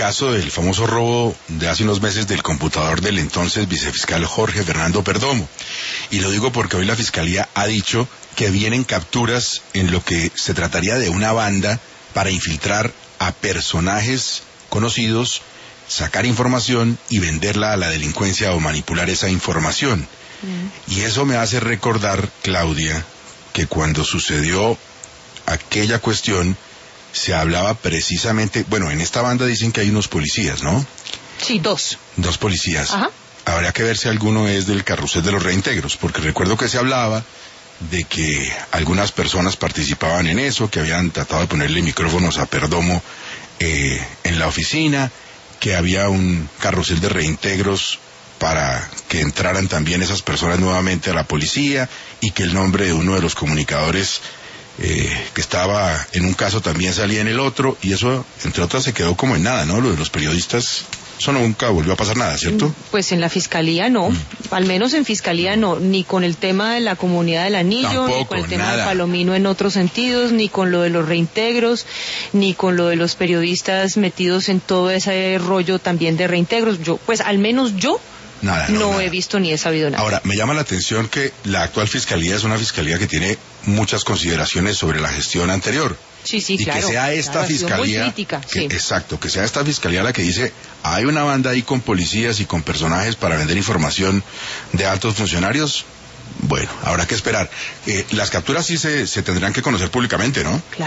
caso del famoso robo de hace unos meses del computador del entonces vicefiscal Jorge Fernando Perdomo. Y lo digo porque hoy la Fiscalía ha dicho que vienen capturas en lo que se trataría de una banda para infiltrar a personajes conocidos, sacar información y venderla a la delincuencia o manipular esa información. Y eso me hace recordar, Claudia, que cuando sucedió aquella cuestión, se hablaba precisamente, bueno, en esta banda dicen que hay unos policías, ¿no? Sí, dos. Dos policías. Ajá. Habría que ver si alguno es del carrusel de los reintegros, porque recuerdo que se hablaba de que algunas personas participaban en eso, que habían tratado de ponerle micrófonos a Perdomo en la oficina, que había un carrusel de reintegros para que entraran también esas personas nuevamente a la policía, y que el nombre de uno de los comunicadores que estaba en un caso también salía en el otro, y eso, entre otras, se quedó como en nada, ¿no? Lo de los periodistas, eso nunca volvió a pasar nada, ¿cierto? Pues en la Fiscalía no, al menos en Fiscalía no, ni con el tema de la Comunidad del Anillo, tampoco, ni con el tema nada. de Palomino en otros sentidos, ni con lo de los reintegros, ni con lo de los periodistas metidos en todo ese rollo también de reintegros. Yo, pues al menos yo, Nada, no he visto ni he sabido nada. Ahora, me llama la atención que la actual Fiscalía es una Fiscalía que tiene muchas consideraciones sobre la gestión anterior. Sí, sí, y claro. que sea esta claro, Fiscalía, muy crítica, sí. Exacto, que sea esta Fiscalía la que dice, hay una banda ahí con policías y con personajes para vender información de altos funcionarios. Bueno, habrá que esperar. Las capturas sí se tendrán que conocer públicamente, ¿no? Claro.